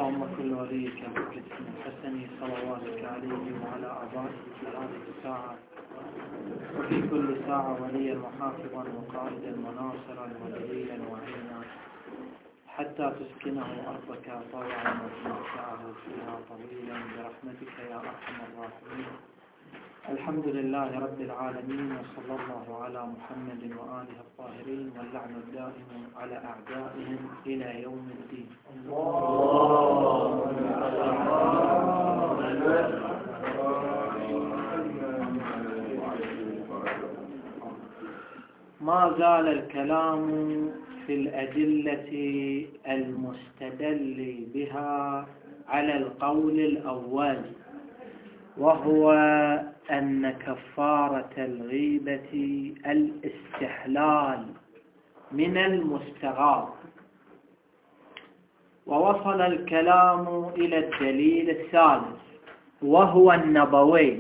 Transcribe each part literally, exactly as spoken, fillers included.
اللهم كل وليك القدس الحسن صلواتك عليه وعلى أعضائه في هذه الساعة وفي كل ساعة وليا وحافظا وقائدا وناصرا ودليلا وعينا حتى تسكنه أرضك طوعا وتمتعه فيها طويلا برحمتك يا أرحم الراحمين. الحمد لله رب العالمين، وصلى الله على محمد وآله الطاهرين، واللعن الدائم على أعدائهم إلى يوم الدين. ما زال الكلام في الأدلة المستدل بها على القول الأول، وهو أن كفارة الغيبة الاستحلال من المستغاب. ووصل الكلام إلى الدليل الثالث، وهو النبوي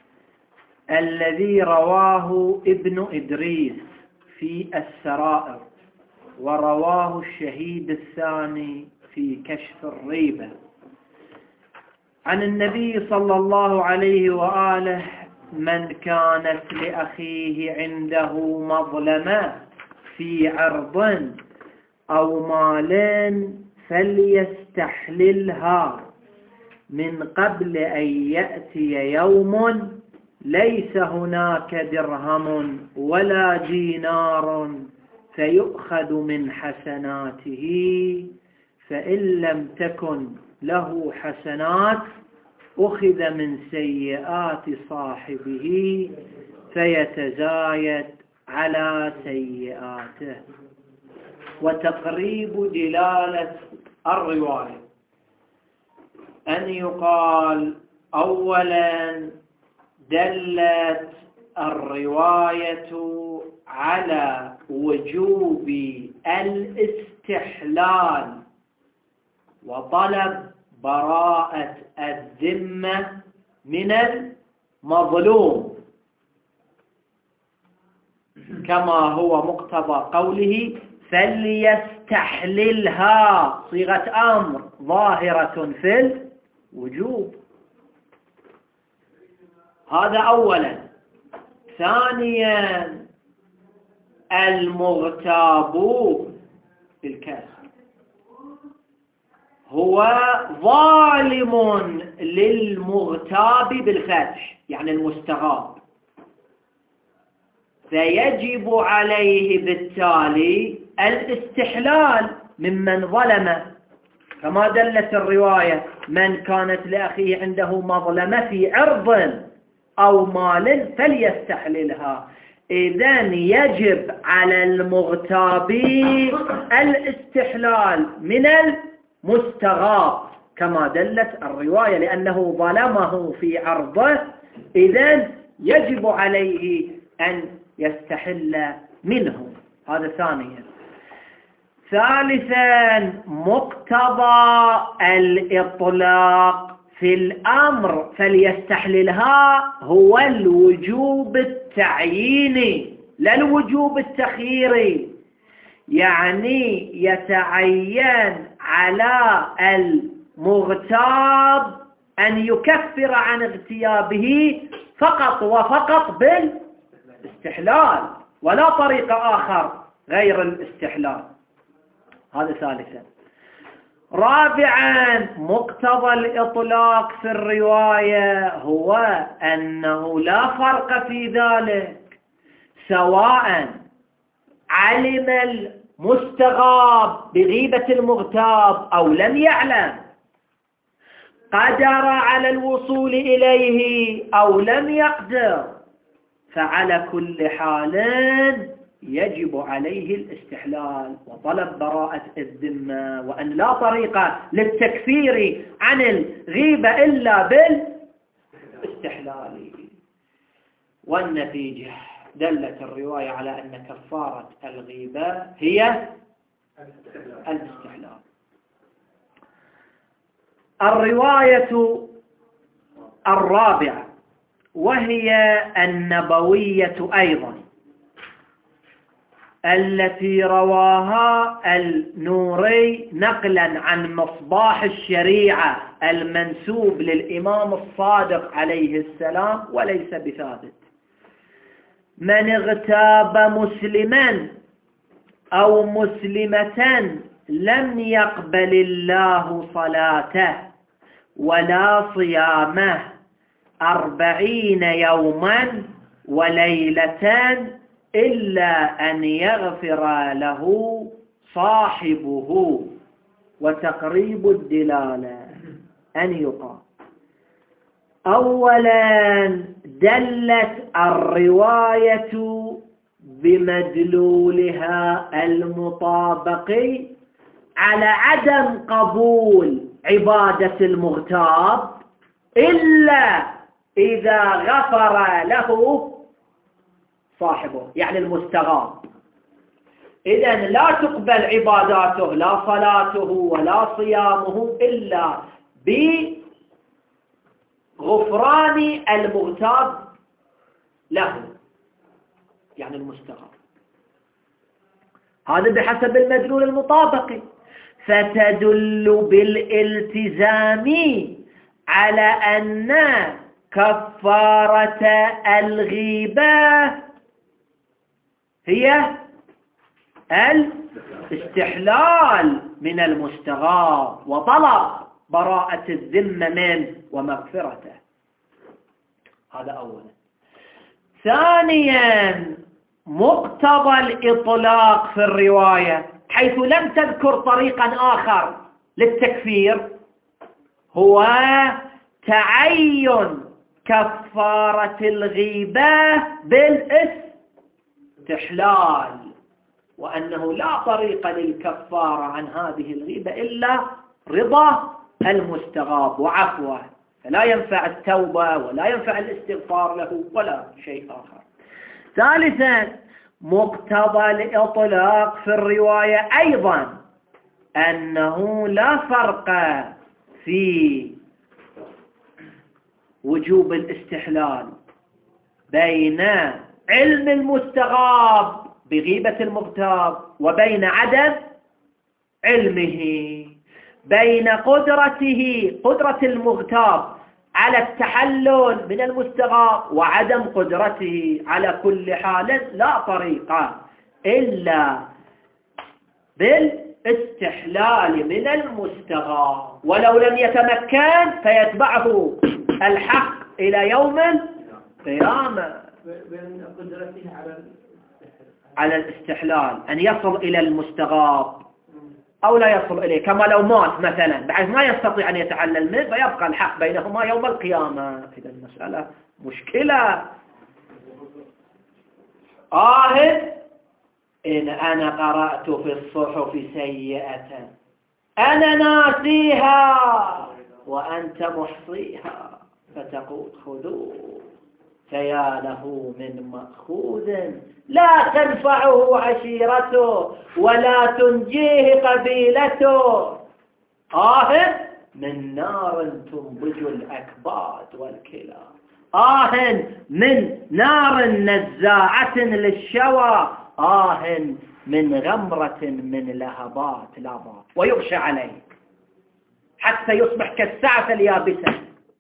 الذي رواه ابن إدريس في السرائر، ورواه الشهيد الثاني في كشف الريبة عن النبي صلى الله عليه وآله: من كانت لأخيه عنده مظلمة في عرض أو مال فليستحللها من قبل أن يأتي يوم ليس هناك درهم ولا دينار فيؤخذ من حسناته، فإن لم تكن له حسنات أخذ من سيئات صاحبه فيتزايد على سيئاته. وتقريب دلالة الرواية أن يقال: أولا دلت الرواية على وجوب الاستحلال وطلب براءة الذمة من المظلوم، كما هو مقتضى قوله فليستحللها، صيغة أمر ظاهرة في الوجوب. هذا أولا. ثانيا المغتاب بالكسر هو ظالم للمغتاب بالفتح، يعني المستغاب، فيجب عليه بالتالي الاستحلال ممن ظلمه، كما دلت الرواية: من كانت لأخيه عنده مظلمة في عرض أو مال فليستحللها. إذن يجب على المغتاب الاستحلال من المستغاب كما دلت الرواية، لأنه ظلمه في عرضه، إذن يجب عليه أن يستحل منه. هذا ثانيا. ثالثا مقتضى الإطلاق في الأمر فليستحللها هو الوجوب التعييني لا الوجوب التخييري، يعني يتعين على المغتاب أن يكفر عن اغتيابه فقط وفقط بالاستحلال، ولا طريق آخر غير الاستحلال. هذا ثالثا. رابعا مقتضى الإطلاق في الرواية هو أنه لا فرق في ذلك، سواء علم المستغاب بغيبة المغتاب أو لم يعلم، قدر على الوصول إليه أو لم يقدر، فعلى كل حال يجب عليه الاستحلال وطلب براءة الذمة، وأن لا طريق للتكفير عن الغيبة إلا بالاستحلال. والنتيجة دلت الرواية على أن كفارة الغيبة هي الاستحلال. الرواية الرابعة وهي النبوية أيضا، التي رواها النوري نقلا عن مصباح الشريعة المنسوب للإمام الصادق عليه السلام وليس بثابت. من اغتاب مسلما أو مسلمة لم يقبل الله صلاته ولا صيامه أربعين يوما وليلة إلا أن يغفر له صاحبه. وتقريب الدلالة أن يقال: أولا دلت الرواية بمدلولها المطابق على عدم قبول عبادة المغتاب إلا إذا غفر له صاحبه، يعني المستغاث. إذن لا تقبل عباداته، لا صلاته ولا صيامه، إلا بغفران المغتاب له، يعني المستغاث. هذا بحسب المدلول المطابق. فتدل بالالتزام على أن كفارة الغيبة هي الاستحلال من المستغاث وطلب براءة الذمة منه ومغفرته. هذا أولا. ثانيا مقتضى الإطلاق في الرواية حيث لم تذكر طريقا آخر للتكفير هو تعين كفارة الغيبة بالاستحلال، وأنه لا طريق للكفارة عن هذه الغيبة إلا رضا المستغاث وعفوه، فلا ينفع التوبة ولا ينفع الاستغفار له ولا شيء آخر. ثالثا مقتضى الإطلاق في الرواية أيضا أنه لا فرق في وجوب الاستحلال بين علم المستغاب بغيبة المغتاب وبين عدم علمه، بين قدرته قدرة المغتاب على التحلل من المستغاب وعدم قدرته. على كل حال لا طريقة إلا بالاستحلال من المستغاب، ولو لم يتمكن فيتبعه الحق إلى يوم القيامة. بين قدرته على على الاستحلال أن يصل إلى المستغاب أو لا يصل إليه، كما لو مات مثلا بعد ما يستطيع أن يتعلل منه فيبقى الحق بينهما يوم القيامة. إذا المسألة مشكلة. آه إن أنا قرأت في الصحف سيئة أنا ناسيها وأنت محصيها، فتقول خذوه فيا له من مأخوذ لا تنفعه عشيرته ولا تنجيه قبيلته. آه من نار تنضج الأكباد والكلى، آه من نار نزاعة للشوى، آه من غمرة من لهبات لابات، ويغشى عليه حتى يصبح كالسعف اليابسة.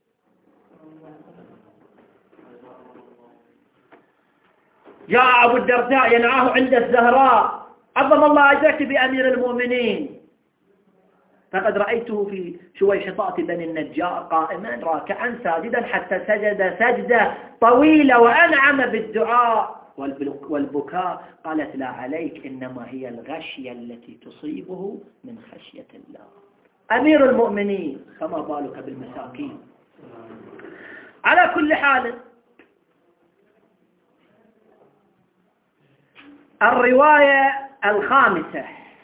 جاء أبو الدرداء ينعاه عند الزهراء: عظم الله أجرك بأمير المؤمنين، فقد رأيته في شويحطات بني النجار قائما راكعا ساجدا حتى سجد سجدة طويلة وأنعم بالدعاء والبكاء. قالت: لا عليك، إنما هي الغشية التي تصيبه من خشية الله. أمير المؤمنين، فما بالك بالمساكين. على كل حال الرواية الخامسة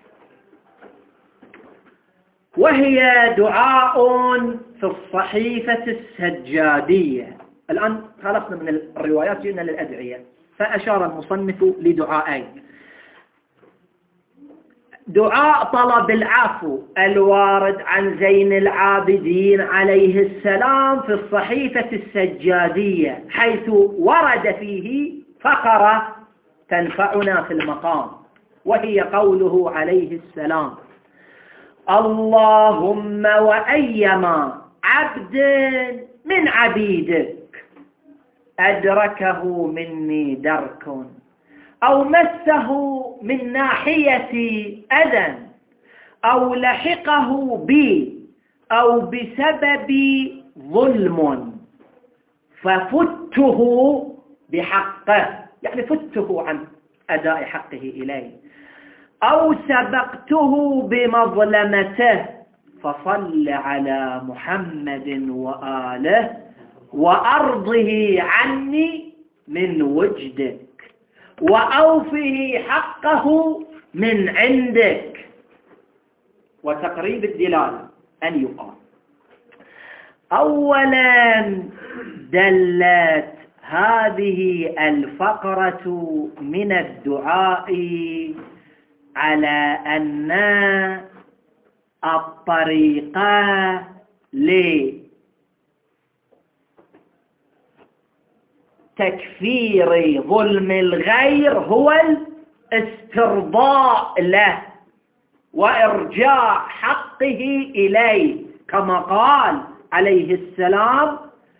وهي دعاء في الصحيفة السجادية. الآن خلصنا من الروايات جئنا للأدعية، فأشار المصنف لدعائين: دعاء طلب العفو الوارد عن زين العابدين عليه السلام في الصحيفة السجادية، حيث ورد فيه فقرة تنفعنا في المقام. وهي قوله عليه السلام: اللهم وأيما عبد من عبيدك أدركه مني درك أو مسه من ناحيتي أذى أو لحقه بي أو بسبب ظلم ففته بحقه، يعني فته عن أداء حقه إليه، أو سبقته بمظلمته، فصل على محمد وآله وأرضه عني من وجدك وأوفه حقه من عندك. وتقريب الدلالة أن يقال: أولا دلت هذه الفقرة من الدعاء على أن الطريقة لتكفير ظلم الغير هو الاسترضاء له وإرجاع حقه إليه، كما قال عليه السلام: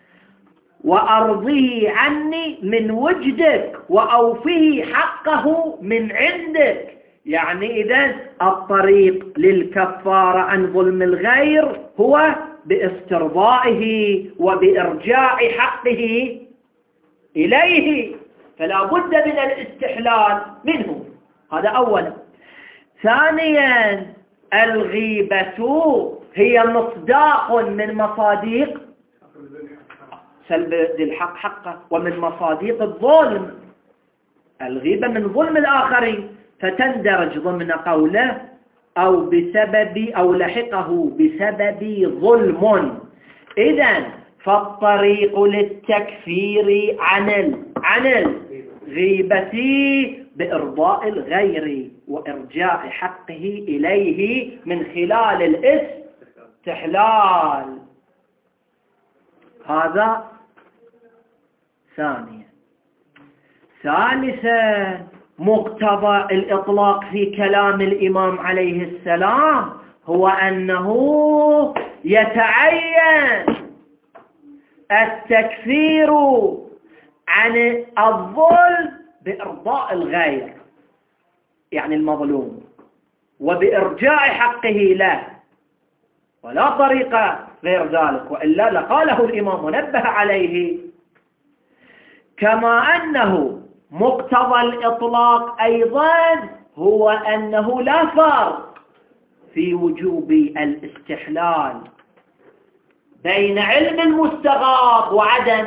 وأرضه عني من وجدك وأوفه حقه من عندك. يعني إذن الطريق للكفارة عن ظلم الغير هو باسترضائه وبإرجاع حقه إليه، فلا بد من الاستحلال منه. هذا أولا. ثانيا الغيبة هي مصداق من مصاديق سلب ذي الحق حقه ومن مصاديق الظلم. الغيبة من ظلم الآخرين، فتندرج ضمن قوله أو بسبب أو لحقه بسبب ظلم. إذن فالطريق للتكفير عن عن الغيبة بإرضاء الغير وإرجاع حقه إليه من خلال الاستحلال. هذا ثانيا. ثالثا مقتضى الإطلاق في كلام الإمام عليه السلام هو أنه يتعين التكفير عن الظلم بإرضاء الغير، يعني المظلوم، وبإرجاع حقه له، ولا طريقة غير ذلك، وإلا لقاله الإمام ونبه عليه. كما أنه مقتضى الإطلاق أيضا هو أنه لا فرق في وجوب الاستحلال بين علم المستغاث وعدم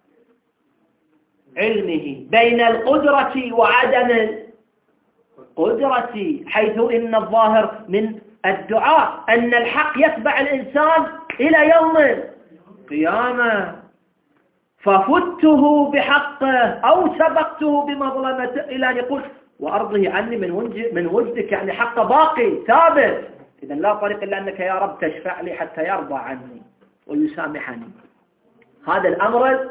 علمه، بين القدرة وعدم القدرة، حيث إن الظاهر من الدعاء أن الحق يتبع الإنسان إلى يوم القيامة، ففته بحقه أو سبقته بمظلمته، إلى أن يقول وأرضه عني من من وجدك، يعني حقه باقي ثابت. إذن لا طريق إلا أنك يا رب تشفع لي حتى يرضى عني ويسامحني. هذا الأمر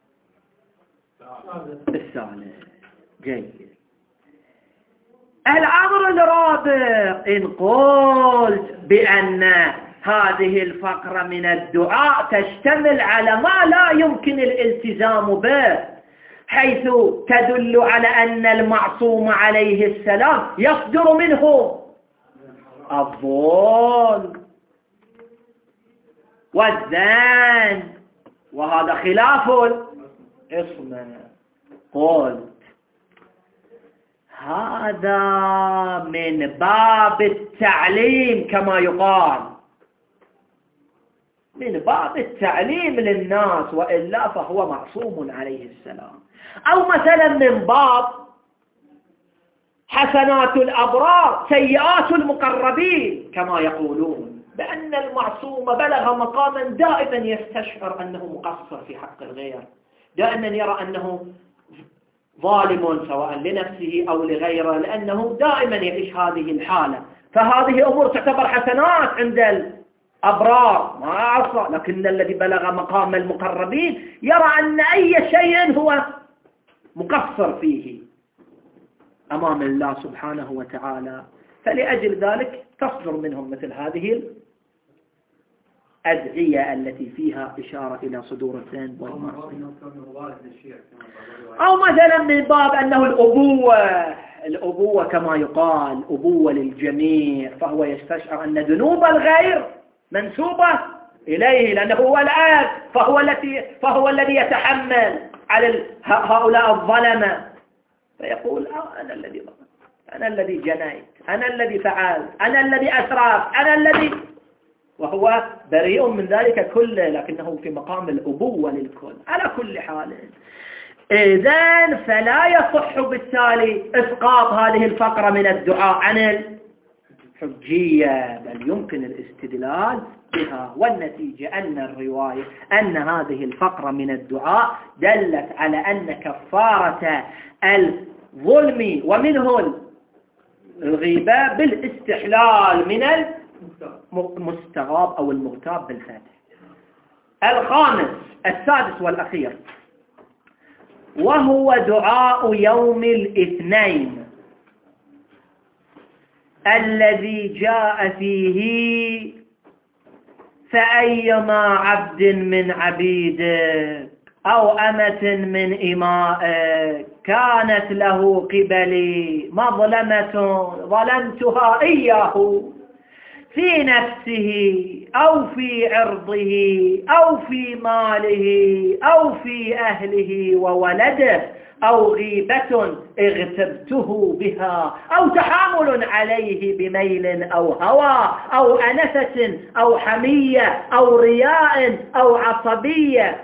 الثالث. جيد. الأمر الرابع: إن قلت بأن هذه الفقرة من الدعاء تشتمل على ما لا يمكن الالتزام به، حيث تدل على أن المعصوم عليه السلام يصدر منه الظلم والذان، وهذا خلاف العصمة. قلت هذا من باب التعليم، كما يقال، من باب التعليم للناس، وإلا فهو معصوم عليه السلام. أو مثلا من باب حسنات الأبرار سيئات المقربين، كما يقولون بأن المعصوم بلغ مقاما دائما يستشعر أنه مقصر في حق الغير، دائما يرى أنه ظالم سواء لنفسه أو لغيره، لأنه دائما يعيش هذه الحالة. فهذه أمور تعتبر حسنات عند الأبرار، ما عصى. لكن الذي بلغ مقام المقربين يرى أن أي شيء هو مقصر فيه، أمام الله سبحانه وتعالى. فلأجل ذلك تصدر منهم مثل هذه الأدعية التي فيها إشارة إلى صدور الذنب والمعصية، أو مثلا من باب أنه الأبوة الأبوة كما يقال أبوة للجميع، فهو يستشعر أن ذنوب الغير منسوبة إليه لأنه هو الآب، فهو الذي فهو الذي يتحمل على هؤلاء الظلمة، فيقول آه أنا الذي ظلمت، أنا الذي جنيت، أنا الذي فعلت، أنا الذي أسرفت، أنا الذي، وهو بريء من ذلك كله، لكنه في مقام الأبوة للكل. على كل حال إذن فلا يصح بالتالي إسقاط هذه الفقرة من الدعاء عن الحجية، بل يمكن الاستدلال بها. والنتيجة أن الرواية أن هذه الفقرة من الدعاء دلت على أن كفارة الظلم ومنه الغيبة بالاستحلال من المستغاب أو المغتاب بالفاتح. الخامس السادس والأخير وهو دعاء يوم الاثنين الذي جاء فيه فأيما عبد من عبيدك أو أمة من إمائك كانت له قبلي مظلمة ظلمتها إياه في نفسه أو في عرضه أو في ماله أو في أهله وولده أو غيبة اغتبته بها أو تحامل عليه بميل أو هوى أو أنفة أو حمية أو رياء أو عصبية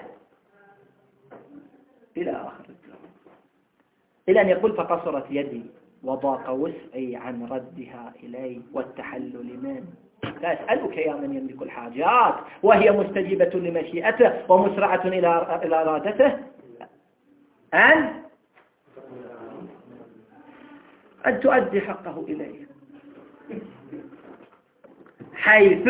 إلى آخر الكلام، إلى أن يقول فقصرت يدي وضاق وسعي عن ردها إلي والتحلل منه. لا أسألك يا من يملك الحاجات وهي مستجيبة لمشيئته ومسرعة إلى إرادته أن أن تؤدي حقه إليه، حيث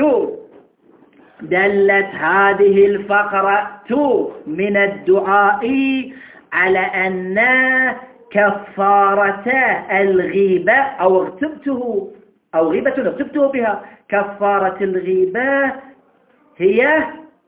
دلت هذه الفقرة من الدعاء على أن كفارة الغيبة أو اغتبته أو غيبة اغتبته بها، كفارة الغيبة هي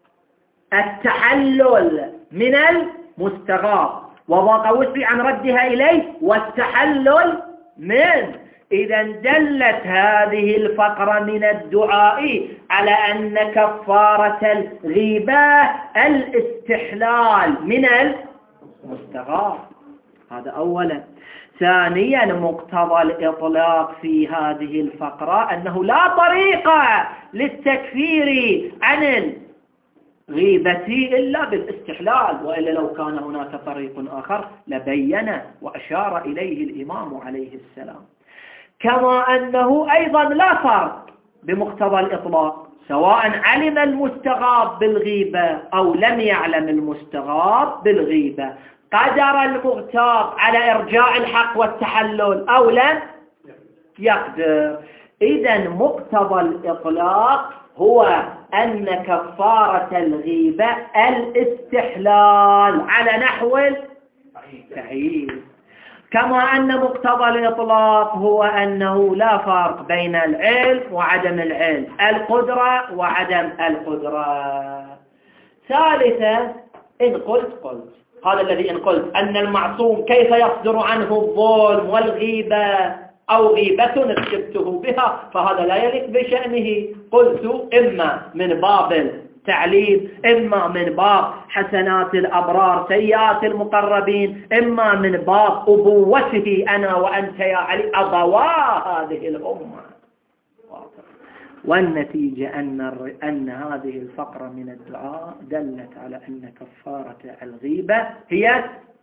التحلل من المستغاب وضاق وسعي عن ردها إليه والتحلل منه. إذا دلت هذه الفقرة من الدعاء على أن كفارة الغيبة الاستحلال من المستغاب، هذا أولا. ثانيا مقتضى الإطلاق في هذه الفقرة أنه لا طريقة للتكفير عن الغيبة إلا بالاستحلال، وإلا لو كان هناك طريق آخر لبين وأشار إليه الإمام عليه السلام. كما أنه أيضا لا فرق بمقتضى الإطلاق سواء علم المستغاب بالغيبة أو لم يعلم المستغاب بالغيبة، قدر المغتاب على إرجاع الحق والتحلل أو لم يقدر. إذن مقتضى الإطلاق هو أن كفارة الغيبة الاستحلال على نحو التعيين، كما أن مقتضى الإطلاق هو أنه لا فرق بين العلم وعدم العلم، القدرة وعدم القدرة. ثالثا إن قلت قلت هذا الذي إن قلت أن المعصوم كيف يصدر عنه الظلم والغيبة أو غيبة اكتبته بها، فهذا لا يليق بشأنه. قلت إما من باب التعليم، إما من باب حسنات الأبرار سيئات المقربين، إما من باب أبوته أنا وأنت يا علي أبوا هذه الأمة. والنتيجة أن أن هذه الفقرة من الدعاء دلت على أن كفارة الغيبة هي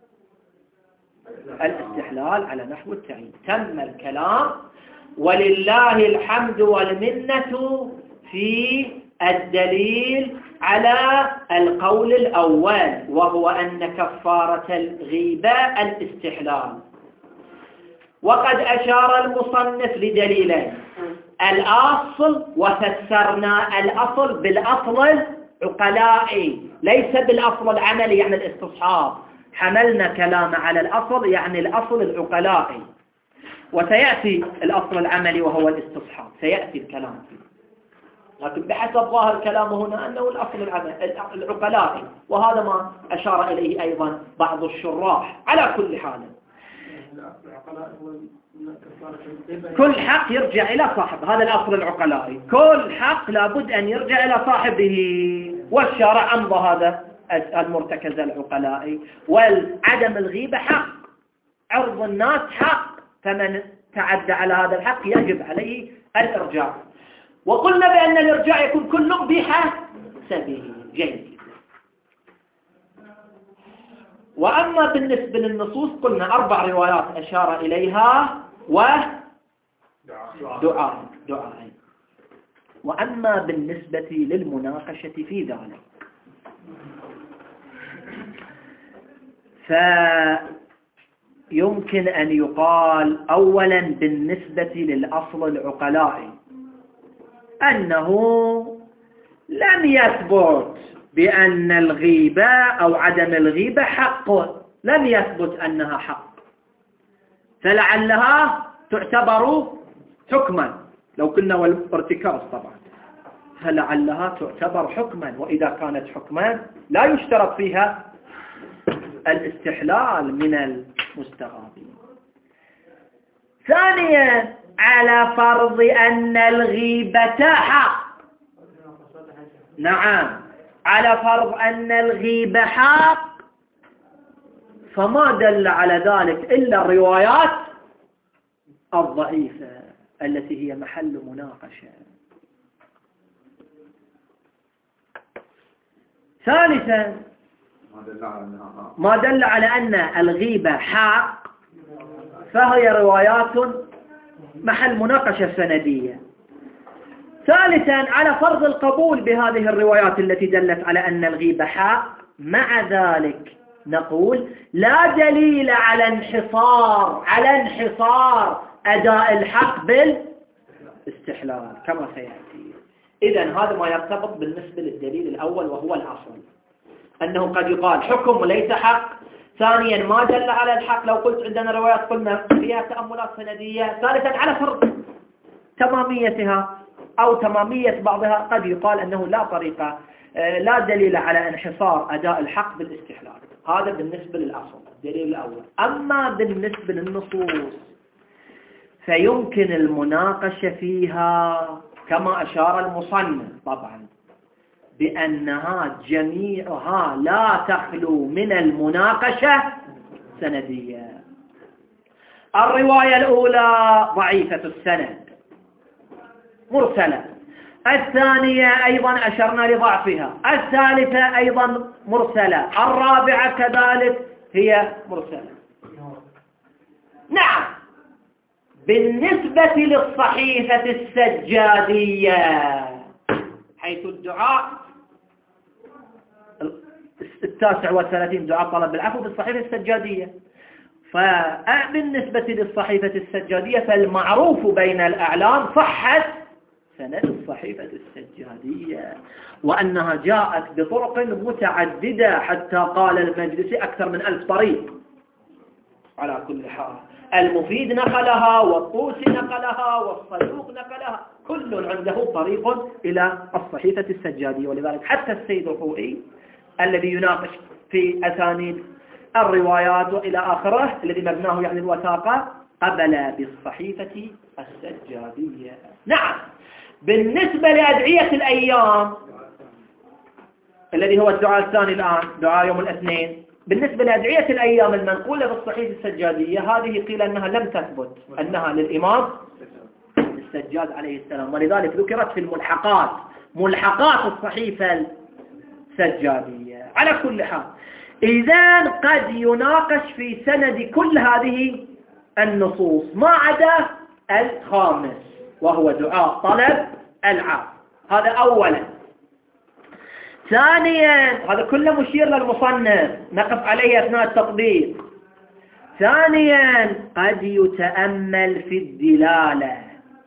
الاستحلال على نحو التعيين. تم الكلام ولله الحمد والمنة في الدليل على القول الأول، وهو أن كفارة الغيبة الاستحلال. وقد أشار المصنف لدليلين: الأصل، وفسرنا الأصل بالأصل العقلائي ليس بالأصل العملي يعني الاستصحاب، حملنا كلام على الأصل يعني الأصل العقلائي. وسيأتي الأصل العملي وهو الاستصحاب، سيأتي الكلام فيه، لكن بحسب ظاهر كلامه هنا أنه الأصل العقلائي، وهذا ما أشار إليه أيضا بعض الشراح. على كل حال كل حق يرجع إلى صاحب، هذا الأصل العقلائي، كل حق لابد أن يرجع إلى صاحبه، والشارع أمضى هذا المرتكز العقلائي. والعدم الغيبة حق، عرض الناس حق، فمن تعدى على هذا الحق يجب عليه الإرجاع. وقلنا بأن الإرجاع يكون كله بحسبه. جيد. وأما بالنسبة للنصوص قلنا أربع روايات أشار إليها ودعاء دعاء. وأما بالنسبة للمناقشة في ذلك فيمكن أن يقال أولا بالنسبة للأصل العقلائي أنه لم يثبت بأن الغيبة أو عدم الغيبة حق، لم يثبت أنها حق، فلعلها تعتبر حكما، لو كنا والارتكاز طبعا، فلعلها تعتبر حكما، وإذا كانت حكما لا يشترط فيها الاستحلال من المستغابين. ثانيا على فرض أن الغيبة حق، نعم على فرض أن الغيبة حق، فما دل على ذلك إلا الروايات الضعيفة التي هي محل مناقشة. ثالثا ما دل على أن الغيبة حق فهي روايات محل مناقشة سندية. ثالثا على فرض القبول بهذه الروايات التي دلت على أن الغيبة حق، مع ذلك نقول لا دليل على انحصار على انحصار أداء الحق بالاستحلال كما سيأتي. إذن هذا ما يرتبط بالنسبة للدليل الأول وهو الأصل، أنه قد يقال حكم وليس حق. ثانيا ما دل على الحق، لو قلت عندنا روايات قلنا فيها تأملات سندية. ثالثا على فرض تماميتها أو تمامية بعضها قد يقال أنه لا طريقة لا دليل على انحصار أداء الحق بالاستحلال. هذا بالنسبة للأصل الدليل الأول. أما بالنسبة للنصوص فيمكن المناقشة فيها كما أشار المصنف طبعا بأنها جميعها لا تخلو من المناقشة سندية. الرواية الأولى ضعيفة السند مرسلة، الثانية أيضا أشرنا لضعفها، الثالثة أيضا مرسلة، الرابعة كذلك هي مرسلة. نعم بالنسبة للصحيفة السجادية حيث الدعاء التاسع والثلاثين دعاء طلب العفو بالصحيفة السجادية، فبالنسبة للصحيفة السجادية فالمعروف بين الأعلام صحة سند الصحيفة السجادية، وأنها جاءت بطرق متعددة حتى قال المجلسي أكثر من ألف طريق. على كل حال المفيد نقلها والطوسي نقلها والصدوق نقلها، كل عنده طريق إلى الصحيفة السجادية. ولذلك حتى السيد الخوئي الذي يناقش في أسانيد الروايات وإلى آخره الذي مبناه يعني الوثاقة قبل بالصحيفة السجادية. نعم بالنسبة لأدعية الأيام الذي هو الدعاء الثاني الآن دعاء يوم الاثنين، بالنسبة لأدعية الأيام المنقولة بالصحيفة السجادية هذه قيل أنها لم تثبت أنها للإمام السجاد عليه السلام، ولذلك ذكرت في الملحقات ملحقات الصحيفة السجادية. على كل حال إذن قد يناقش في سند كل هذه النصوص ما عدا الخامس وهو دعاء طلب العفو. هذا أولا. ثانيا هذا كله مشير للمصنف نقف عليه أثناء التطبيق. ثانيا قد يتأمل في الدلالة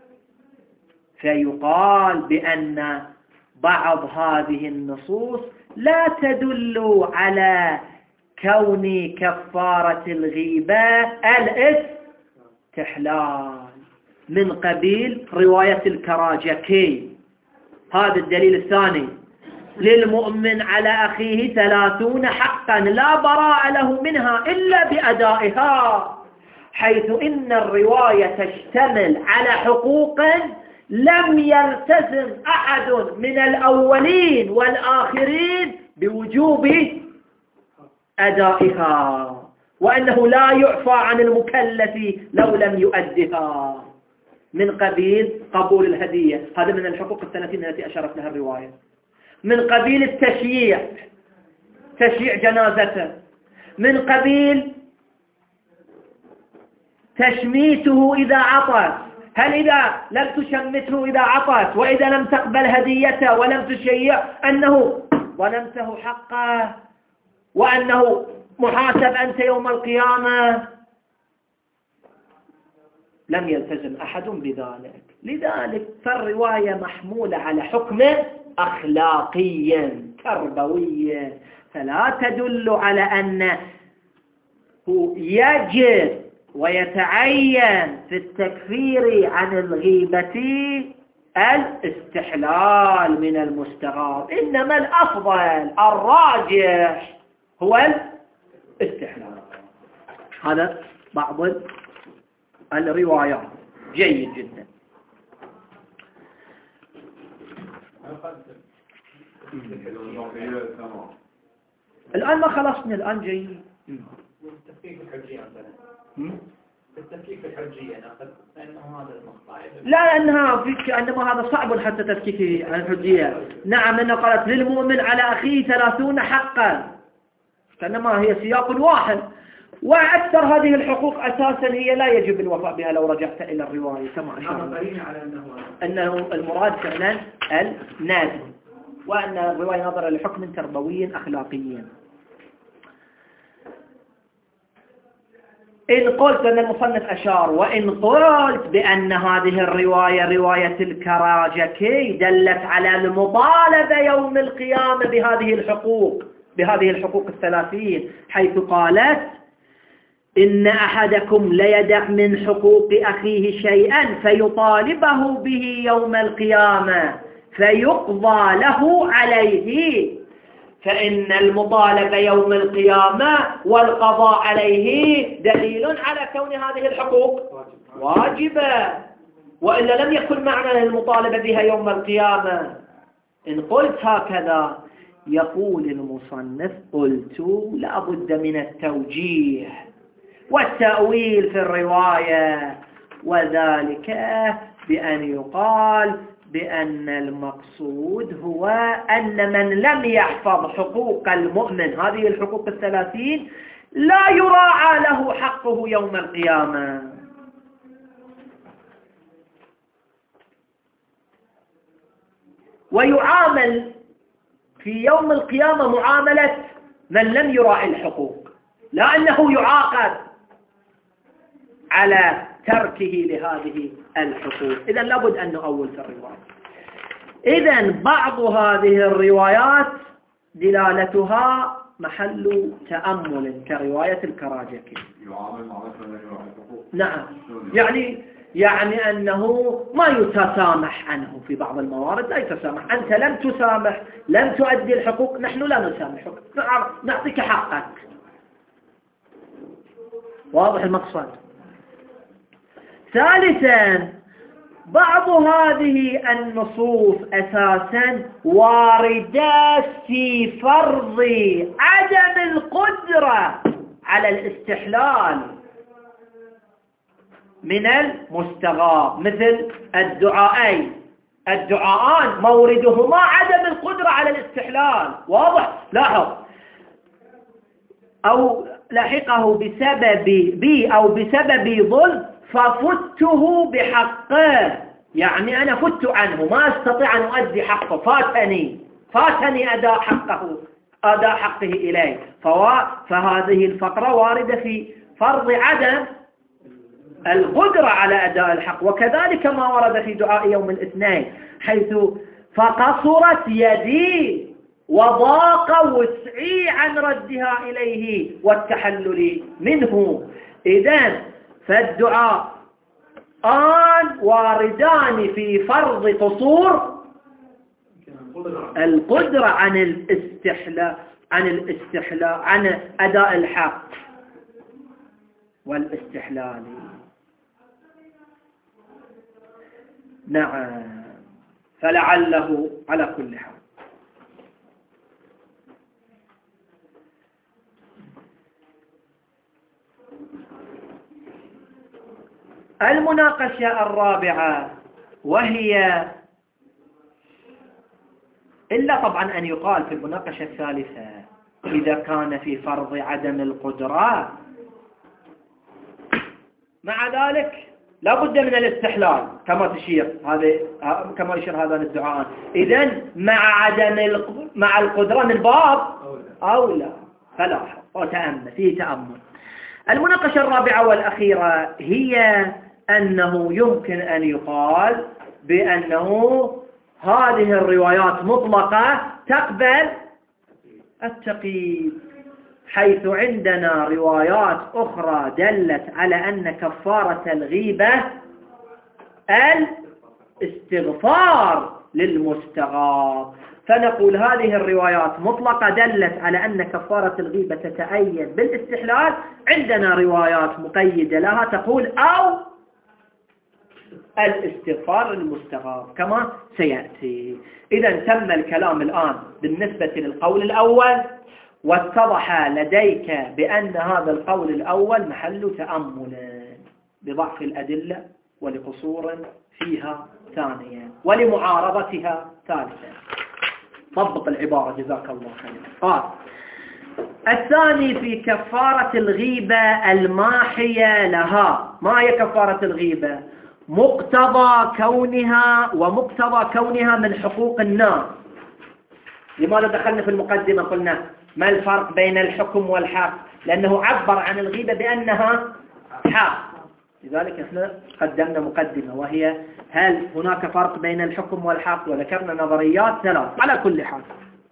فيقال بأن بعض هذه النصوص لا تدل على كون كفارة الغيبة الاستحلال من قبيل رواية الكراجكي. هذا الدليل الثاني: للمؤمن على أخيه ثلاثون حقا لا براء له منها إلا بأدائها، حيث إن الرواية تشتمل على حقوق لم يلتزم أحد من الأولين والآخرين بوجوب أدائها، وأنه لا يعفى عن المكلف لو لم يؤدها، من قبيل قبول الهدية، هذا من الحقوق الثلاثين التي أشارت لها الرواية، من قبيل التشييع، تشييع جنازته، من قبيل تشميته إذا عطس، هل إذا لم تشمته إذا عطس وإذا لم تقبل هديته ولم تشيع أنه ظلمته حقه وأنه محاسب أنت يوم القيامة؟ لم يلتزم أحد بذلك. لذلك فالرواية محمولة على حكم أخلاقيا تربويا، فلا تدل على أنه يجب ويتعين في التكفير عن الغيبة الاستحلال من المستغاب، إنما الأفضل الراجح هو الاستحلال. هذا بعض الروايات. جيد جدا. الآن ما خلصنا، الآن جيد. التفكيك الحجية مثلا، التفكيك الحجية نأخذ لأنه هذا المقطع، لا لأنها فيك أنما هذا صعب حتى تفكيك الحجية. نعم، أنه قالت للمؤمن على أخيه ثلاثون حقا، كأنما هي سياق واحد، وأكثر هذه الحقوق أساسا هي لا يجب الوفاء بها لو رجعت إلى الرواية كما أشار على أنه أنه المراد فعلا النازل، وأن الرواية نظر لحكم تربوي أخلاقي. إن قلت أن المصنف أشار، وإن قلت بأن هذه الرواية رواية الكراجكي دلت على المطالبة يوم القيامة بهذه الحقوق بهذه الحقوق الثلاثين، حيث قالت: إن أحدكم ليدع من حقوق أخيه شيئا فيطالبه به يوم القيامة فيقضى له عليه، فإن المطالبة يوم القيامة والقضاء عليه دليل على كون هذه الحقوق واجبة، وإلا لم يكن معنى المطالبة بها يوم القيامة. إن قلت هكذا، يقول المصنف: قلت لا بد من التوجيه والتأويل في الرواية، وذلك بأن يقال بأن المقصود هو أن من لم يحفظ حقوق المؤمن هذه الحقوق الثلاثين لا يراعى له حقه يوم القيامة، ويعامل في يوم القيامة معاملة من لم يراعي الحقوق، لا أنه يعاقب على تركه لهذه الحقوق. إذن لابد أن نؤول في الرواية. إذن بعض هذه الروايات دلالتها محل تأمل كرواية الكراجكي. نعم، يعني يعني أنه ما يتسامح عنه في بعض الموارد، لا يتسامح. أنت لم تسامح، لم تؤدي الحقوق، نحن لا نسامحك، نعطيك حقك. واضح المقصد. ثالثا، بعض هذه النصوص أساسا واردات في فرض عدم القدرة على الاستحلال من المستغاب، مثل الدعاءين الدعاءان موردهما عدم القدرة على الاستحلال. واضح؟ لاحظ: أو لاحقه بسبب بي أو بسبب ظلم ففته بحقه، يعني أنا فت عنه، ما أستطيع أن أؤدي حقه، فاتني فاتني أداء حقه أداء حقه إليه. فهذه الفقرة واردة في فرض عدم القدرة على أداء الحق. وكذلك ما ورد في دعاء يوم الاثنين، حيث فقصرت يدي وضاق وسعي عن ردها إليه والتحلل منه. إذن فالدعاء آن واردان في فرض قصور القدرة عن الاستحلاء عن الاستحلاء عن أداء الحق والاستحلال. نعم، فلعله على كل حال. المناقشة الرابعة وهي، إلا طبعا أن يقال في المناقشة الثالثة إذا كان في فرض عدم القدرة مع ذلك لا بد من الاستحلال كما تشير هذا كما يشير هذان الدعاء، إذن مع عدم مع القدرة من باب أولى. فلاحظ وتأمل فيه تأمل. المناقشة الرابعة والأخيرة هي أنه يمكن أن يقال بأنه هذه الروايات مطلقة تقبل التقييد، حيث عندنا روايات أخرى دلت على أن كفارة الغيبة الاستغفار للمستغاب، فنقول هذه الروايات مطلقة دلت على أن كفارة الغيبة تتأيد بالاستحلال. عندنا روايات مقيدة لها تقول أو الاستغفار للمستغاب كما سيأتي. إذا تم الكلام الآن بالنسبة للقول الأول، واتضح لديك بأن هذا القول الأول محل تأمل بضعف الأدلة ولقصور فيها ثانيا ولمعارضتها ثالثا. طبق العبارة جزاك الله خيرا. قال الثاني في كفارة الغيبة الماحية لها. ما هي كفارة الغيبة؟ مقتضى كونها ومقتضى كونها من حقوق الناس. لماذا دخلنا في المقدمة قلنا ما الفرق بين الحكم والحق؟ لأنه عبر عن الغيبة بأنها حق، لذلك احنا قدمنا مقدمة وهي هل هناك فرق بين الحكم والحق، وذكرنا نظريات ثلاث. على كل حال،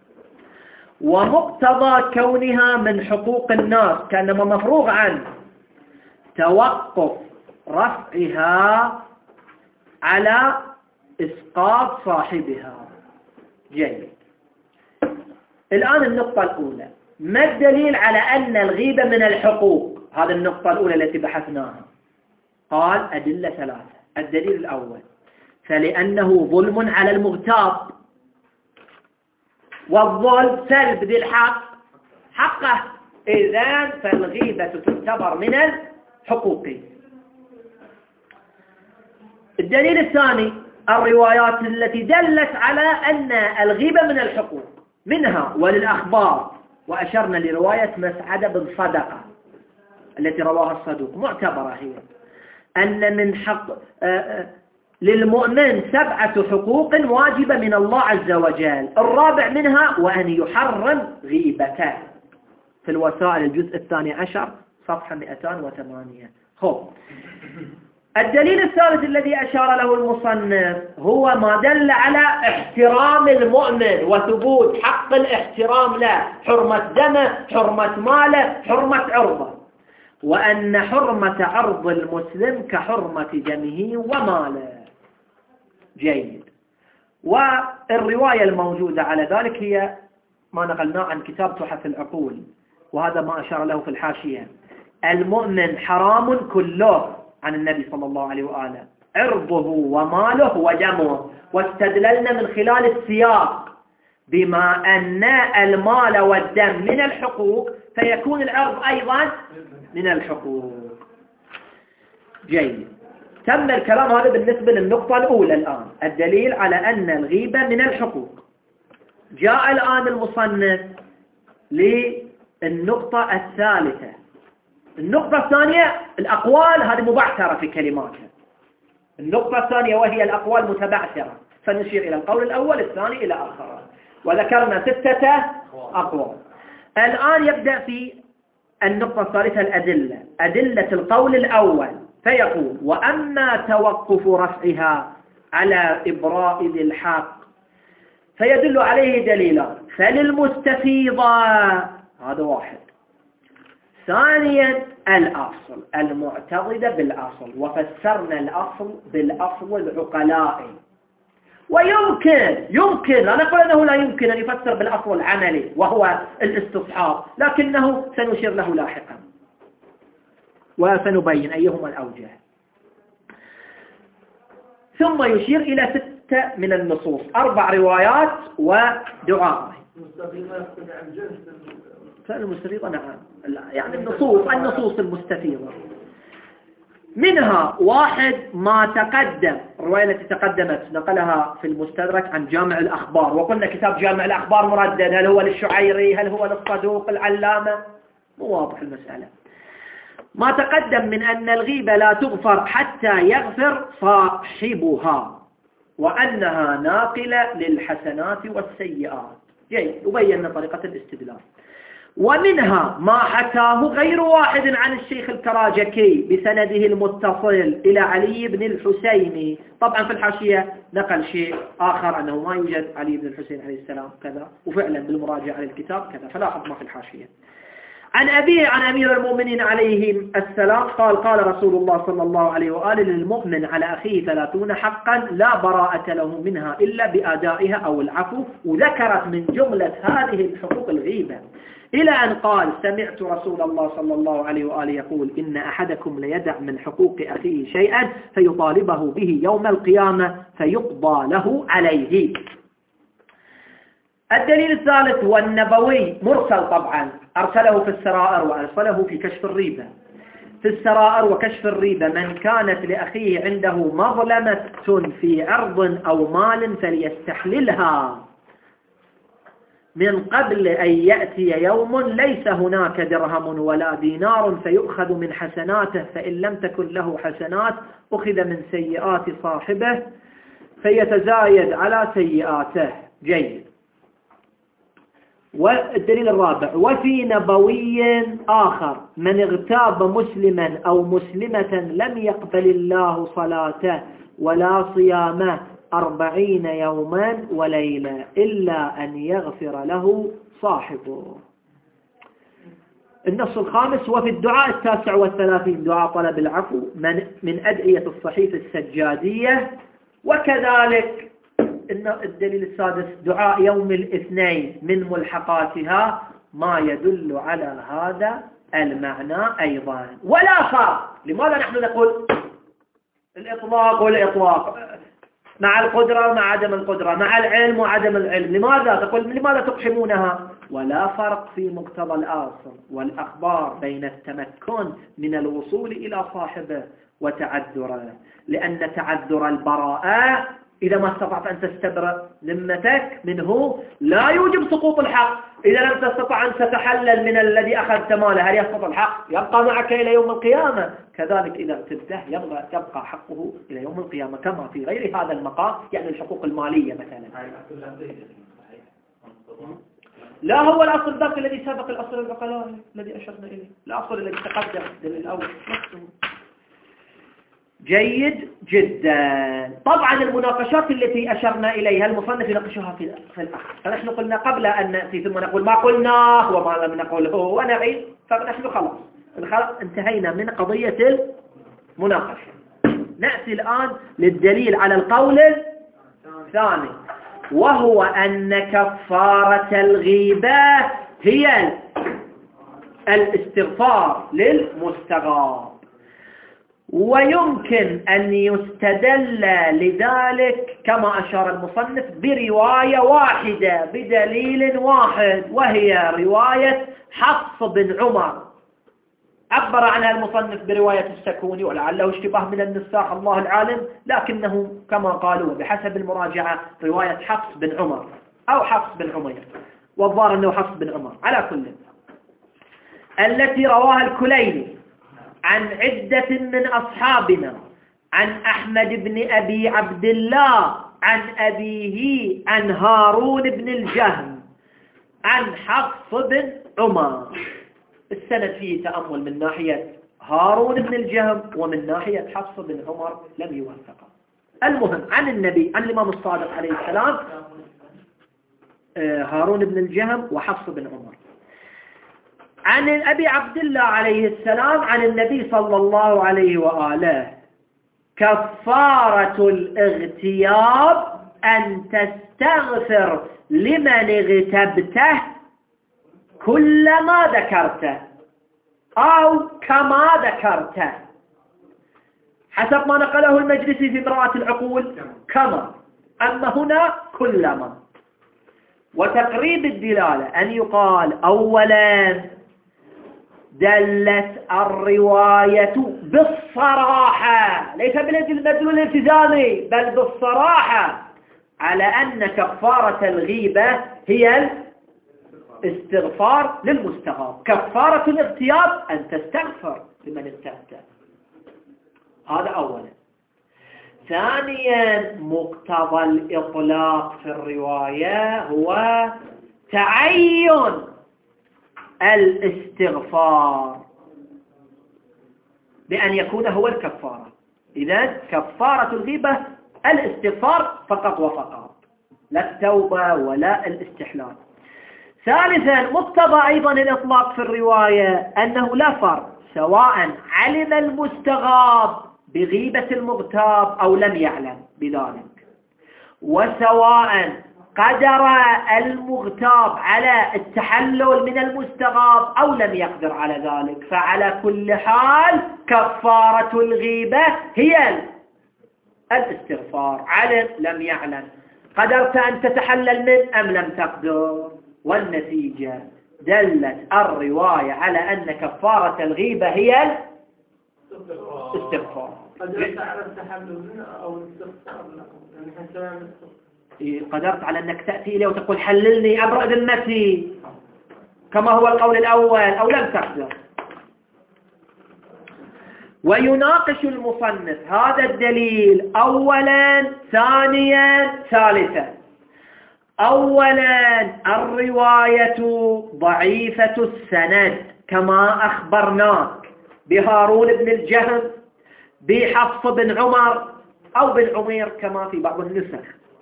ومقتضى كونها من حقوق الناس كأنما مفروغ عن توقف رفعها على إسقاط صاحبها. جيد. الآن النقطة الأولى، ما الدليل على أن الغيبة من الحقوق؟ هذه النقطة الأولى التي بحثناها. قال أدلة ثلاثة. الدليل الأول فلأنه ظلم على المغتاب، والظلم سلب ذي الحق حقه، إذن فالغيبة تعتبر من الحقوق. الدليل الثاني الروايات التي دلت على أن الغيبة من الحقوق، منها وللأخبار، وأشرنا لرواية مسعد بن صدقة التي رواها الصدوق معتبرة هي أن من حق للمؤمن سبعة حقوق واجبة من الله عز وجل، الرابع منها وأن يحرم غيبته في الوسائل الجزء الثاني عشر صفحة مئتين وثمانية. خب، الدليل الثالث الذي أشار له المصنف هو ما دل على احترام المؤمن وثبوت حق الاحترام له، حرمة دمه، حرمة ماله، حرمة عرضه، وأن حرمة عرض المسلم كحرمة دمه وماله. جيد. والرواية الموجودة على ذلك هي ما نقلناه عن كتاب تحف العقول، وهذا ما أشار له في الحاشية. المؤمن حرام كله عن النبي صلى الله عليه وآله، عرضه وماله ودمه، واستدللنا من خلال السياق بما أن المال والدم من الحقوق فيكون العرض أيضا من الحقوق. جيد. تم الكلام هذا بالنسبة للنقطة الأولى. الآن الدليل على أن الغيبة من الحقوق. جاء الآن المصنف للنقطة الثالثة. النقطة الثانية الأقوال هذه مبعثرة في كلماتها. النقطة الثانية وهي الأقوال متبعثرة، فنشير إلى القول الأول الثاني إلى آخره، وذكرنا ستة أقوال. الآن يبدأ في النقطة الثالثة الأدلة، أدلة القول الأول، فيقول وأما توقف رفعها على إبراء ذي الحق فيدل عليه دليلان. فللمستفيضة هذا واحد، ثانيا الأصل، المعتضدة بالأصل، وفسرنا الأصل بالأصل العقلائي. ويمكن يمكن لا نقول أنه لا يمكن أن يفسر بالأصل العملي وهو الاستصحاب، لكنه سنشير له لاحقا وسنبين أيهما الأوجه. ثم يشير إلى ستة من النصوص، أربع روايات ودعاء. فالمستفيضة نعم، يعني النصوص النصوص المستفيضة منها واحد ما تقدم، الرواية التي تقدمت نقلها في المستدرك عن جامع الأخبار، وقلنا كتاب جامع الأخبار مردد، هل هو للشعيري هل هو للصدوق العلامة، مو واضح المسألة. ما تقدم من أن الغيبة لا تغفر حتى يغفر صاحبها، وأنها ناقلة للحسنات والسيئات. جيد، وبينا طريقة الاستدلال. ومنها ما حكاه غير واحد عن الشيخ الكراجكي بسنده المتصل إلى علي بن الحسين. طبعا في الحاشية نقل شيء آخر أنه ما يوجد علي بن الحسين عليه السلام كذا، وفعلا بالمراجعة للكتاب كذا، فلاحظ ما في الحاشية. عن أبيه عن أمير المؤمنين عليه السلام قال قال رسول الله صلى الله عليه وآله: للمؤمن على أخيه ثلاثون حقا لا براءة له منها إلا بأدائها أو العفو، وذكرت من جملة هذه الحقوق الغيبة، إلى أن قال: سمعت رسول الله صلى الله عليه وآله يقول: إن أحدكم ليدع من حقوق أخيه شيئا فيطالبه به يوم القيامة فيقضى له عليه. الدليل الثالث هو النبوي مرسل، طبعا أرسله في السرائر وأرسله في كشف الريبة. في السرائر وكشف الريبة: من كانت لأخيه عنده مظلمة في عرض أو مال فليستحللها من قبل أن يأتي يوم ليس هناك درهم ولا دينار فيؤخذ من حسناته، فإن لم تكن له حسنات أخذ من سيئات صاحبه فيتزايد على سيئاته. جيد. والدليل الرابع: وفي نبوي آخر: من اغتاب مسلما أو مسلمة لم يقبل الله صلاته ولا صيامه أربعين يوما وليلة إلا أن يغفر له صاحبه. النص الخامس: وفي الدعاء التاسع والثلاثين دعاء طلب العفو من, من أدعية الصحيفة السجادية. وكذلك الدليل السادس: دعاء يوم الاثنين من ملحقاتها ما يدل على هذا المعنى أيضا. ولا فرق. لماذا نحن نقول الإطلاق والإطلاق مع القدرة ومع عدم القدرة، مع العلم وعدم العلم؟ لماذا تقول لماذا تقحمونها؟ ولا فرق في مقتضى الأصل والأخبار بين التمكن من الوصول إلى صاحبه وتعذره، لأن تعذر البراءة إذا ما استطعت أن تستبرئ ذمتك منه لا يوجب سقوط الحق. إذا لم تستطع أن تتحلل من الذي أخذت ماله هل يسقط الحق؟ يبقى معك إلى يوم القيامة. كذلك إذا اعتبته يبقى, يبقى حقه إلى يوم القيامة كما في غير هذا المقام، يعني الحقوق المالية مثلا. لا هو الأصل الباقي الذي سبق الأصل العقلائي الذي أشرنا إليه، الأصل الذي تقدم الدليل الأول نفسه. جيد جدا. طبعا المناقشات التي أشرنا إليها المصنف يناقشها في في الأخر، فنحن قلنا قبل أن نأتي ثم نقول ما قلناه وما لم نقوله ونعيد، فنحن خلاص انتهينا من قضية المناقشة. نأتي الآن للدليل على القول الثاني، وهو أن كفارة الغيبة هي الاستغفار للمستغاب. ويمكن أن يستدل لذلك كما أشار المصنف برواية واحدة بدليل واحد، وهي رواية حفص بن عمر. عبر عنها المصنف برواية السكوني ولعله اشتباه من النساخ الله العالم، لكنه كما قالوا بحسب المراجعة رواية حفص بن عمر أو حفص بن عمير، والظاهر أنه حفص بن عمر على كل، التي رواها الكليني عن عدة من أصحابنا عن أحمد بن أبي عبد الله عن أبيه عن هارون بن الجهم عن حفص بن عمر. السند فيه تأمل من ناحية هارون بن الجهم ومن ناحية حفص بن عمر لم يوفق. المهم عن النبي عن الإمام الصادق عليه السلام هارون بن الجهم وحفص بن عمر عن أبي عبد الله عليه السلام عن النبي صلى الله عليه وآله: كفارة الاغتياب أن تستغفر لمن اغتبته كلما ذكرته أو كما ذكرته، حسب ما نقله المجلسي في امرأة العقول كما، أما هنا كلما. وتقريب الدلالة أن يقال أولا دلت الرواية بالصراحة، ليس بالمدلول الالتزامي بل بالصراحة، على أن كفارة الغيبة هي الاستغفار للمستغاب. كفارة الاغتياب أن تستغفر لمن اغتبته. هذا أولا. ثانيا مقتضى الإطلاق في الرواية هو تعين الاستغفار بأن يكون هو الكفارة. إذن كفارة الغيبة الاستغفار فقط وفقط، لا التوبة ولا الاستحلال. ثالثا مقتضى أيضا الإطلاق في الرواية أنه لا فرق سواء علم المستغاب بغيبة المغتاب أو لم يعلم بذلك، وسواء قدر المغتاب على التحلل من المستغاب أو لم يقدر على ذلك، فعلى كل حال كفارة الغيبة هي الاستغفار، علم لم يعلم، قدرت أن تتحلل من أم لم تقدر. والنتيجة دلت الرواية على أن كفارة الغيبة هي الاستغفار. قدرت على التحلل منه أو الاستغفار؟ قدرت على أنك تأتي إليه وتقول حللني أبرأ ذمتي كما هو القول الأول، أو لم تقدر. ويناقش المصنف هذا الدليل أولا ثانيا ثالثا. أولا الرواية ضعيفة السند كما أخبرناك بهارون بن الجهم بحفص بن عمر أو بن عمير كما في بعض النسخ.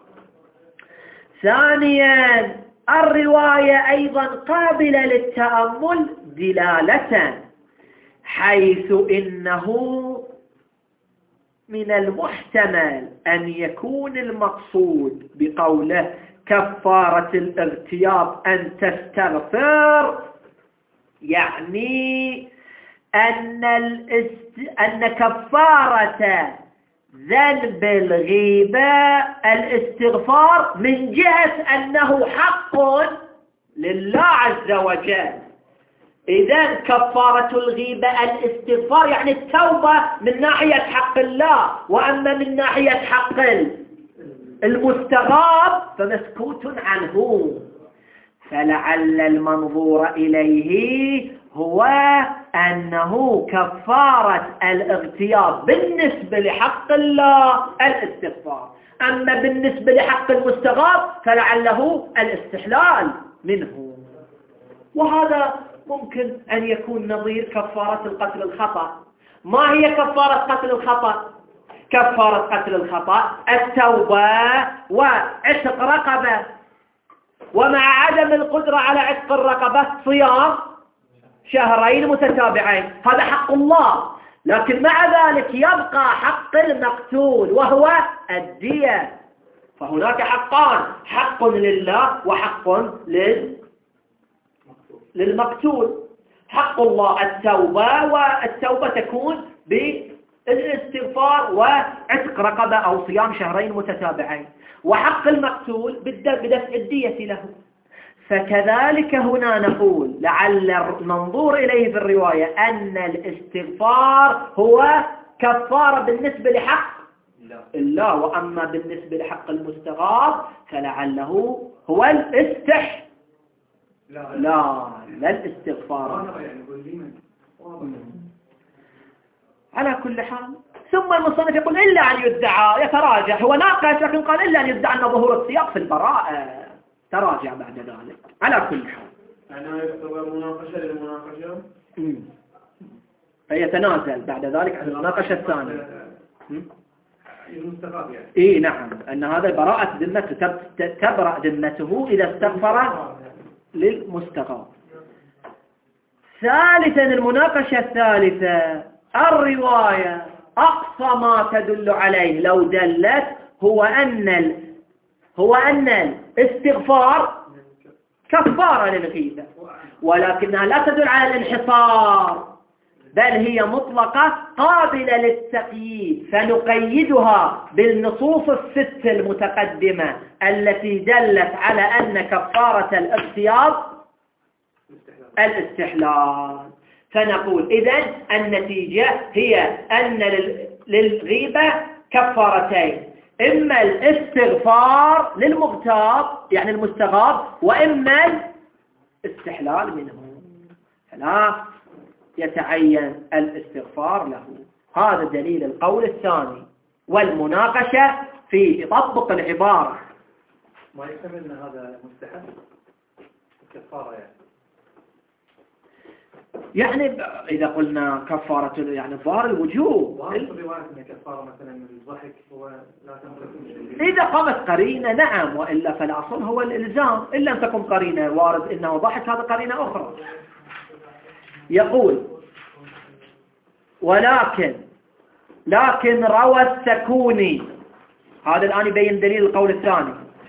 ثانيا الرواية أيضا قابلة للتأمل دلالة، حيث إنه من المحتمل أن يكون المقصود بقوله كفارة الاغتياب أن تستغفر يعني أن, الاست... أن كفارة ذنب الغيبة الاستغفار من جهة أنه حق لله عز وجل. إذن كفارة الغيبة الاستغفار يعني التوبة من ناحية حق الله، وأما من ناحية حق المستغاب فمسكوت عنه. فلعل المنظور إليه هو أنه كفارة الاغتياب بالنسبة لحق الله الاستغفار، أما بالنسبة لحق المستغاب فلعله الاستحلال منه. وهذا ممكن أن يكون نظير كفارة القتل الخطأ. ما هي كفارة قتل الخطأ؟ كفارة قتل الخطأ التوبة وعتق رقبة، ومع عدم القدرة على عتق الرقبة صيام شهرين متتابعين، هذا حق الله. لكن مع ذلك يبقى حق المقتول وهو الدية. فهناك حقان، حق لله وحق لل للمقتول. حق الله التوبة، والتوبة تكون بالاستغفار وعتق رقبة أو صيام شهرين متتابعين، وحق المقتول بدفع الدية له. فكذلك هنا نقول لعل المنظور إليه في الرواية أن الاستغفار هو كفارة بالنسبة لحق الله، وأما بالنسبة لحق المستغاث فلعله هو الاستح لا لا, لا الاستغفار. على كل حال ثم المصنف يقول إلا أن يدعى، يتراجع، هو ناقش لكن قال إلا أن يدعى أن ظهور السياق في البراءة، تراجع بعد ذلك. على كل حال أنا يعتبر مناقشة للمناقشة، فيتنازل بعد ذلك عن المناقشة الثانية. المستغاب يعني. إيه نعم، أن هذا براءة ذمته، تبرأ ذمته إذا استغفر للمستغاب. ثالثا المناقشة الثالثة الرواية أقصى ما تدل عليه لو دلت هو أن ال... هو أن الاستغفار كفارة للغيبة، ولكنها لا تدل على الانحصار، بل هي مطلقة قابلة للتقييد، فنقيدها بالنصوص الست المتقدمة التي دلت على أن كفارة الاغتياب الاستحلال. فنقول إذن النتيجة هي أن للغيبة كفارتين، إما الاستغفار للمغتاب يعني المستغاب، وإما الاستحلال منه، فلا يتعين الاستغفار له. هذا دليل القول الثاني. والمناقشة في تطبق العبارة. ما يحتمل أن هذا مستحب الكفارة يعني يعني إذا قلنا كفارة يعني ظاهر الوجوب، وهذا الرواية أن كفارة مثلا من الضحك هو لا تملك إذا قامت قرينة نعم، وإلا فالأصل هو الإلزام، إلا أن تكون قرينة وارد إنه ضحك هذا قرينة أخرى. يقول ولكن لكن روى السكوني، هذا الآن يبين دليل القول الثاني،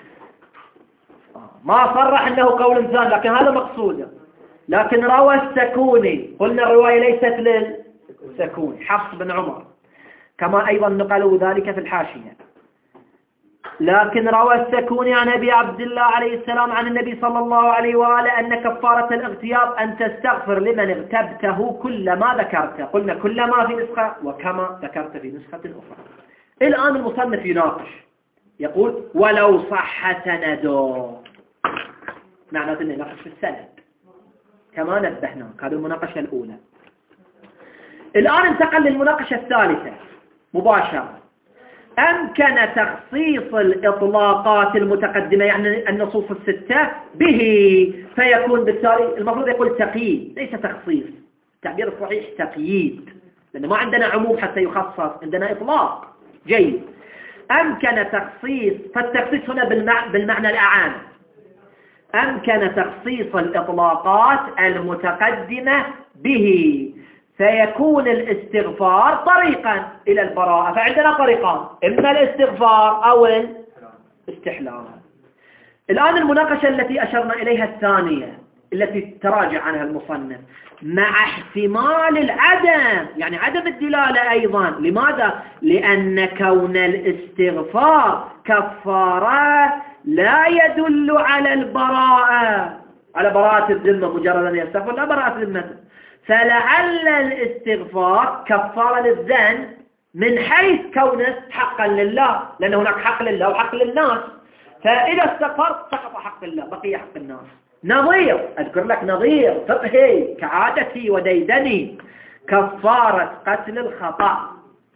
ما صرح أنه قول ثاني لكن هذا مقصوده. لكن روى السكوني، قلنا الرواية ليست للسكوني، حفص بن عمر، كما أيضا نقلوا ذلك في الحاشية. لكن روى السكوني عن أبي عبد الله عليه السلام عن النبي صلى الله عليه وآله أن كفارة الاغتياب أن تستغفر لمن اغتبته كل ما ذكرته. قلنا كل ما في نسخة وكما ذكرت في نسخة أخرى. الآن المصنف يناقش، يقول ولو صح سنده، معناته أنه يناقش في السند كما نبهناك. هذه المناقشة الأولى. الآن انتقل للمناقشة الثالثة مباشرة. أمكن تخصيص الإطلاقات المتقدمة يعني النصوص الستة به، فيكون بالتالي المفروض يقول تقييد ليس تخصيص. التعبير الصحيح تقييد، لأن ما عندنا عموم حتى يخصص، عندنا إطلاق. جيد. أمكن تخصيص، فالتخصيص هنا بالمعنى الأعام. أمكن تخصيص الإطلاقات المتقدمة به، فيكون الاستغفار طريقا إلى البراءة. فعندنا طريقان، إما الاستغفار أو الاستحلال. الآن المناقشة التي أشرنا إليها الثانية التي تراجع عنها المصنف مع احتمال العدم، يعني عدم الدلالة أيضا. لماذا؟ لأن كون الاستغفار كفارة لا يدل على البراءة، على براءة الذمة مجرد أن يستغفر، لا براءة الذمة. فلعل الاستغفار كفارة للذنب من حيث كونه حقا لله، لأن هناك حق لله وحق للناس. فإذا استغفرت سقط حق الله، بقي حق الناس. نظير، أذكر لك نظير فقهي كعادتي وديدني، كفارة قتل الخطأ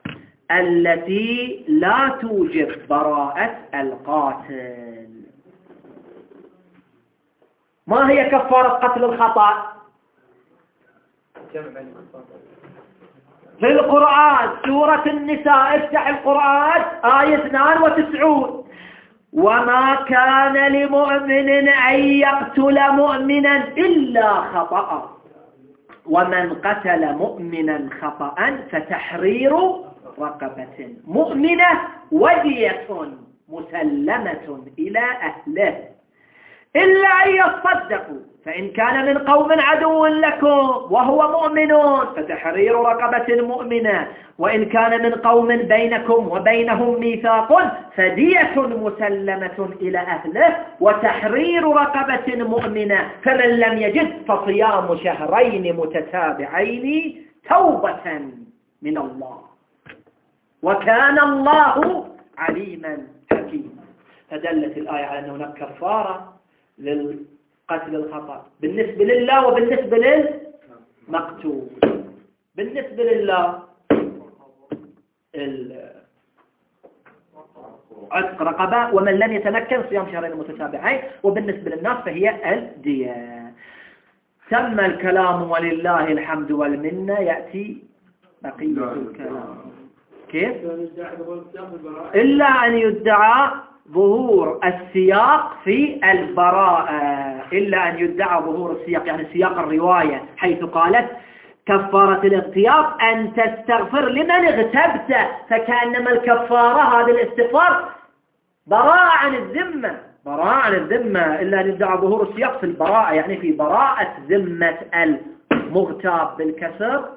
التي لا توجب براءة القاتل. ما هي كفارة قتل الخطأ؟ في القرآن سورة النساء، افتح القرآن آية اثنين وتسعين: وما كان لمؤمن أن يقتل مؤمنا إلا خطأ، ومن قتل مؤمنا خطأ فتحرير رقبة مؤمنة ودية مسلمة إلى أهله إلا أن يصدقوا، فإن كان من قوم عدو لكم وهو مؤمن فتحرير رقبة مؤمنة، وإن كان من قوم بينكم وبينهم ميثاق فدية مسلمة إلى أهله وتحرير رقبة مؤمنة، فمن لم يجد فصيام شهرين متتابعين توبة من الله وكان الله عليما حكيما. فدلت الآية على أن هناك كفارة للقتل الخطأ بالنسبة لله وبالنسبة للمقتول. بالنسبة لله عتق رقبة، ومن لم يتمكن صيام شهرين متتابعين، وبالنسبة للناس فهي الدية. تم الكلام ولله الحمد والمنة. يأتي بقية الكلام. كيف؟ إلا أن يدعى ظهور السياق في البراءة إلا أن يدعى ظهور السياق، يعني سياق الرواية حيث قالت كفارة الاغتياب أن تستغفر لمن اغتبت، فكأنما الكفارة هذا الاستغفار براءة عن الذمة، براءة عن الذمة، إلا أن يدعى ظهور السياق في البراءة، يعني في براءة ذمة المغتاب بالكسر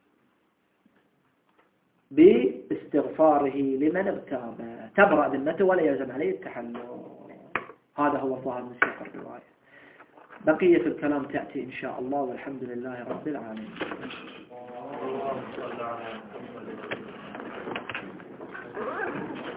باستغفاره لمن اغتاب، تبرأ ذمته ولا يلزم عليه التحلل. هذا هو ظاهر من سياق الرواية. بقية الكلام تأتي إن شاء الله، والحمد لله رب العالمين.